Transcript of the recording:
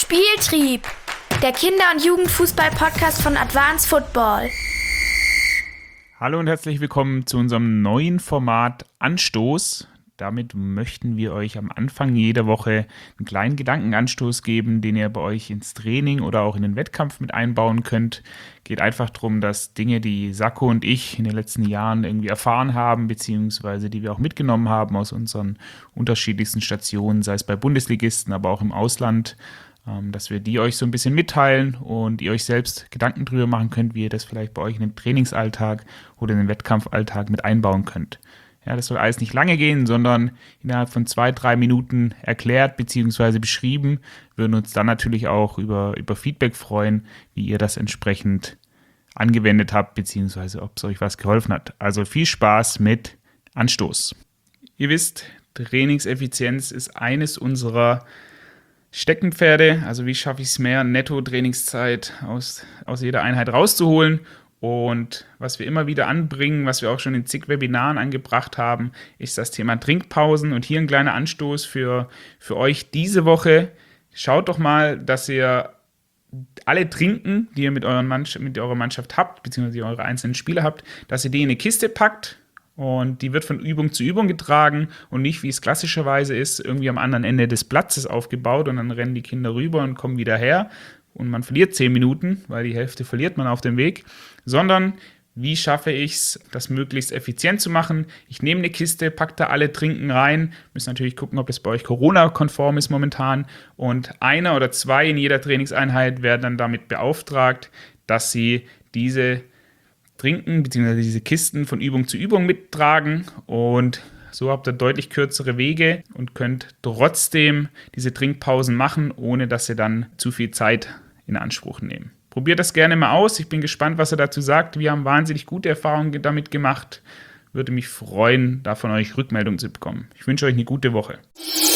Spieltrieb, der Kinder- und Jugendfußball-Podcast von Advanced Football. Hallo und herzlich willkommen zu unserem neuen Format Anstoß. Damit möchten wir euch am Anfang jeder Woche einen kleinen Gedankenanstoß geben, den ihr bei euch ins Training oder auch in den Wettkampf mit einbauen könnt. Geht einfach darum, dass Dinge, die Sacco und ich in den letzten Jahren irgendwie erfahren haben, beziehungsweise die wir auch mitgenommen haben aus unseren unterschiedlichsten Stationen, sei es bei Bundesligisten, aber auch im Ausland, dass wir die euch so ein bisschen mitteilen und ihr euch selbst Gedanken drüber machen könnt, wie ihr das vielleicht bei euch in den Trainingsalltag oder in den Wettkampfalltag mit einbauen könnt. Ja, das soll alles nicht lange gehen, sondern innerhalb von 2-3 Minuten erklärt bzw. beschrieben. Wir würden uns dann natürlich auch über Feedback freuen, wie ihr das entsprechend angewendet habt bzw. ob es euch was geholfen hat. Also viel Spaß mit Anstoß. Ihr wisst, Trainingseffizienz ist eines unserer Steckenpferde. Also wie schaffe ich es mehr, Netto-Trainingszeit aus jeder Einheit rauszuholen? Und was wir immer wieder anbringen, was wir auch schon in zig Webinaren angebracht haben, ist das Thema Trinkpausen. Und hier ein kleiner Anstoß für euch diese Woche. Schaut doch mal, dass ihr alle Trinken, die ihr mit eurer Mannschaft habt, beziehungsweise eure einzelnen Spieler habt, dass ihr die in eine Kiste packt. Und die wird von Übung zu Übung getragen und nicht, wie es klassischerweise ist, irgendwie am anderen Ende des Platzes aufgebaut und dann rennen die Kinder rüber und kommen wieder her. Und man verliert 10 Minuten, weil die Hälfte verliert man auf dem Weg, sondern wie schaffe ich es, das möglichst effizient zu machen? Ich nehme eine Kiste, packe da alle Trinken rein, müssen natürlich gucken, ob das bei euch Corona-konform ist momentan, und einer oder zwei in jeder Trainingseinheit werden dann damit beauftragt, dass sie diese Trinken bzw. diese Kisten von Übung zu Übung mittragen, und so habt ihr deutlich kürzere Wege und könnt trotzdem diese Trinkpausen machen, ohne dass ihr dann zu viel Zeit in Anspruch nehmt. Probiert das gerne mal aus. Ich bin gespannt, was er dazu sagt. Wir haben wahnsinnig gute Erfahrungen damit gemacht. Würde mich freuen, da von euch Rückmeldungen zu bekommen. Ich wünsche euch eine gute Woche.